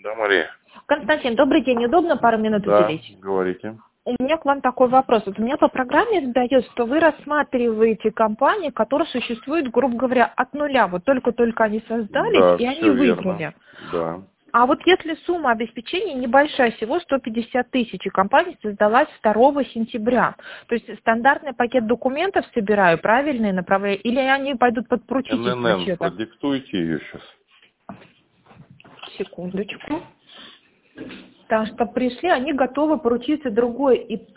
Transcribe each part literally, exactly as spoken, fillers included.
Да, Мария. Константин, добрый день. Удобно пару минут Да, уделить? говорите. У меня к вам такой вопрос. Вот у меня по программе задается, что вы рассматриваете компании, которые существуют, грубо говоря, от нуля. Вот только-только они создались, Да, и они все верно. выиграли. Да. А вот если сумма обеспечения небольшая, всего сто пятьдесят тысяч, и компания создалась второго сентября, то есть стандартный пакет документов собираю, правильные направляю, или они пойдут под поручительство эн эн эн, счета? продиктуйте ее сейчас. Секундочку. Потому что пришли, они готовы поручиться другой ИП.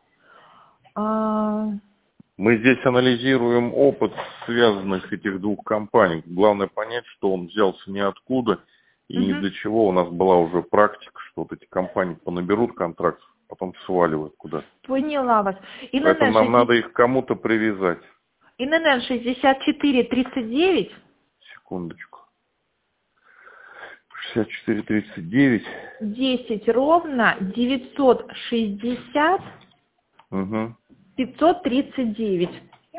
А... Мы здесь анализируем опыт связанных этих двух компаний. Главное понять, что он взялся ниоткуда и ни Угу. для чего. У нас была уже практика, что вот эти компании понаберут контракт, потом сваливают куда-то. Поняла вас. Поэтому нам ИНН надо их к кому-то привязать. ИНН шестьдесят четыре тридцать девять. Секундочку. шестьдесят четыре тридцать девять. десять ровно девятьсот шестьдесят Угу. пятьсот тридцать девять.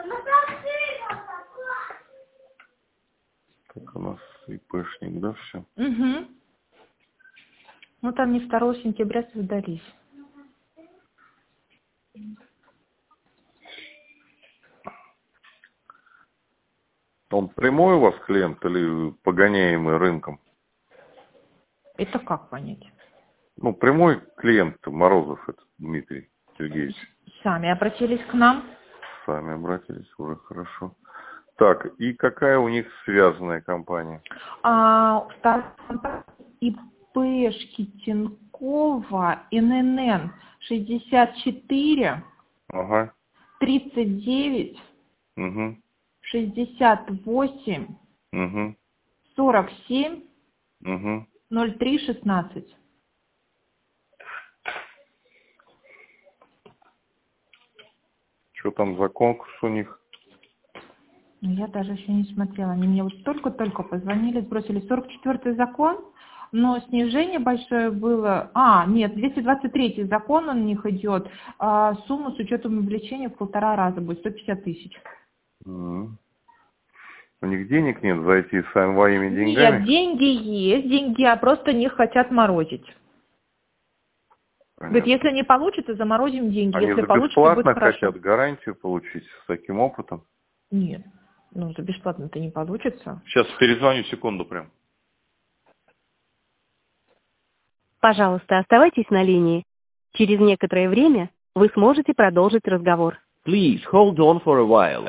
Так у нас ИПшник, да, все? Угу. Ну там не второго сентября создались. Он прямой у вас клиент или погоняемый рынком? Это как понять? Ну, прямой клиент Морозов, это Дмитрий Сергеевич. Сами обратились к нам. Сами обратились, уже хорошо. Так, и какая у них связанная компания? А, ИПшки Тинькова ИНН шестьдесят четыре Ага. тридцать девять Угу. шестьдесят восемь Угу. сорок семь Угу. ноль три шестнадцать. Что там за конкурс у них? Я даже еще не смотрела. Они мне вот только-только позвонили, сбросили сорок четвёртый закон, но снижение большое было... А, нет, двести двадцать третий закон у них идет. А сумма с учетом увеличения в полтора раза будет, сто пятьдесят тысяч. Угу. У них денег нет за эти своими деньгами? Нет, деньги есть, деньги, а просто них хотят морозить. Говорит, Понятно. если не получится, заморозим деньги. Они Если за получится, будет бесплатно хорошо. хотят гарантию получить с таким опытом? Нет, ну за бесплатно-то не получится. Сейчас перезвоню, секунду прям. Пожалуйста, оставайтесь на линии. Через некоторое время вы сможете продолжить разговор. Please hold on for a while.